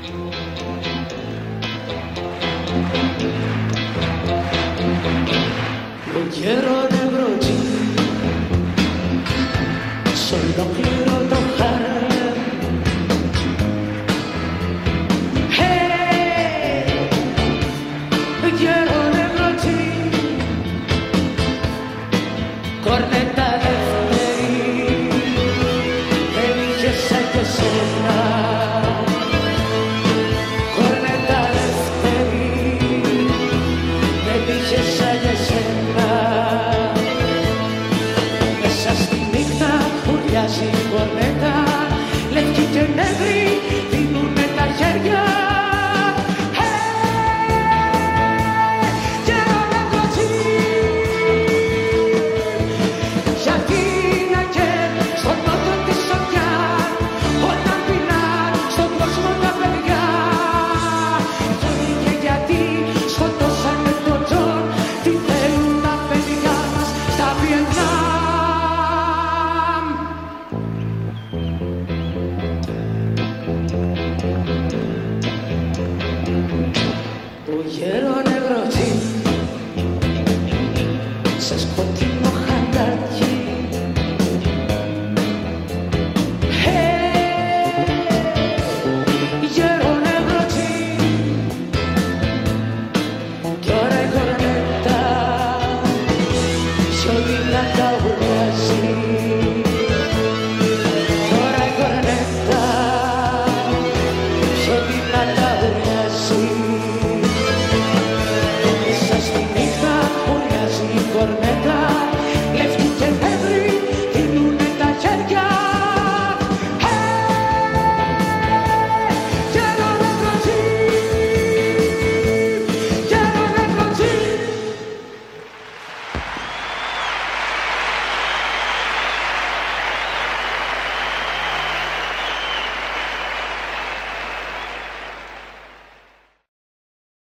Γέρο νευρωτή σ' ολόκληρο το Χάρλεμ. Γέρο νευρωτή, κορνέτα δεύτερη, δεν είχε σαν και σένα. Κορνέτα δεύτερη, δεν είχε σαν και σένα. Μέσα στη νύχτα ουρλιάζει η κορνέτα, λευκή και νευρή.